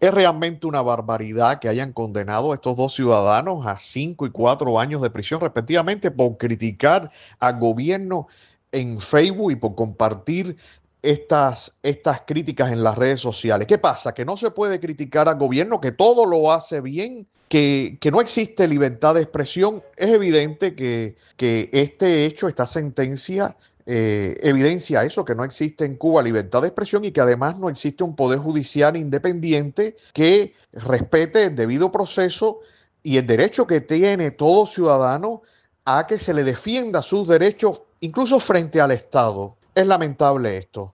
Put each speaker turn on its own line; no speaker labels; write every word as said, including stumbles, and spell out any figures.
Es realmente una barbaridad que hayan condenado a estos dos ciudadanos a cinco y cuatro años de prisión respectivamente por criticar al gobierno en Facebook y por compartir estas, estas críticas en las redes sociales. ¿Qué pasa? Que no se puede criticar al gobierno, que todo lo hace bien, que, que no existe libertad de expresión. Es evidente que, que este hecho, esta sentencia, eh, evidencia eso, que no existe en Cuba libertad de expresión y que además no existe un poder judicial independiente que respete el debido proceso y el derecho que tiene todo ciudadano a que se le defienda sus derechos, incluso frente al Estado. Es lamentable esto.